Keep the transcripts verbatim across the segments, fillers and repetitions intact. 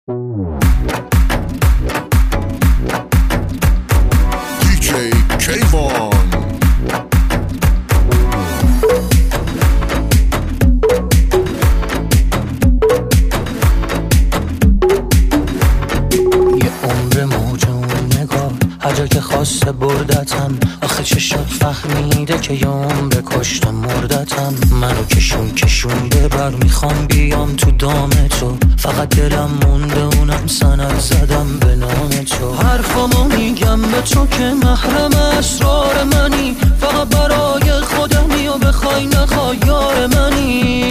دیجی کیوان. هر جا که خواسته بردتم، آخه چشات فهمیده که یوم به کشتم مردتم. منو کشون کشون ببر، میخوام بیام تو دام تو، فقط دلم مونده اونم سند زدم به نام تو. حرفامو میگم به تو که محرم اسرار منی، فقط برای خودمی و بخوای نخوای یار منی.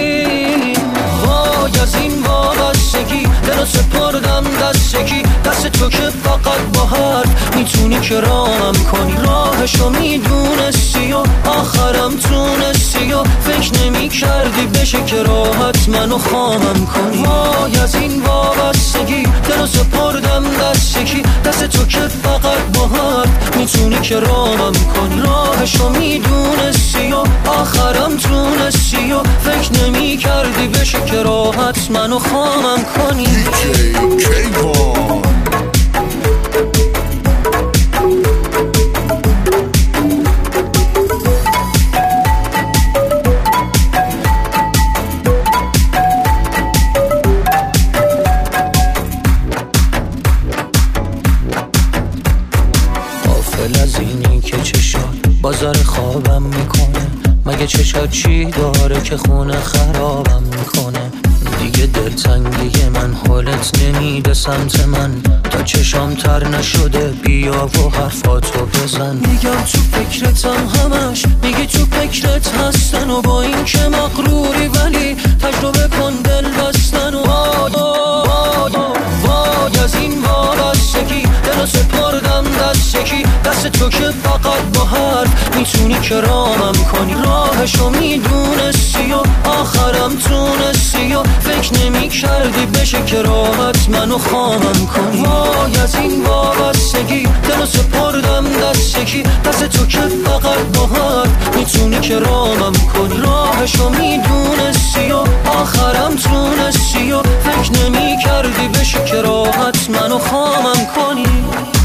وای از این وابستگی دلو سپردم دستگی، دست تو که فقط با حرف میتونی که رامم کنی. راهشو میدونستی و آخرم تونستی و فکر نمی کردی بشه که راحت منو خامم کنی. وای از این وابستگی دلو سپردم دستگی، دست تو که فقط با حرف میتونی که رامم کنی. راهشو میدونستی و آخرم تونستی و فکر نمی کردی بشه که راحت منو خامم کنی. دیجی کیوان. غافل از اینی که چشات بازار خوابم میکنه، مگه چشات چی داره که خونه خرابم میکنه. دیگه دلتنگی من حالت نمیده سمت من، تا چشام تر نشده بیا و حرفاتو بزن. میگم تو فکرتم همش، میگی تو فکرت هستن و با این که مغروری ولی تجربه کن دل بستن. و وای وای از این وابستگی دلو سپردم دستگی، دست تو که فقط با حرف میتونی که رامم کنی. راهشو میدونستی و آخرم تونستی و فکر نمی کردی بشه که راحت منو خامم کنی. وای از این وابستگی دلو سپردم دستگی، دست تو که فقط با حرف میتونی که رامم کنی. راهشو میدونستی و آخرم تونستی و فکر نمی کردی بشه که راحت منو خامم کنی.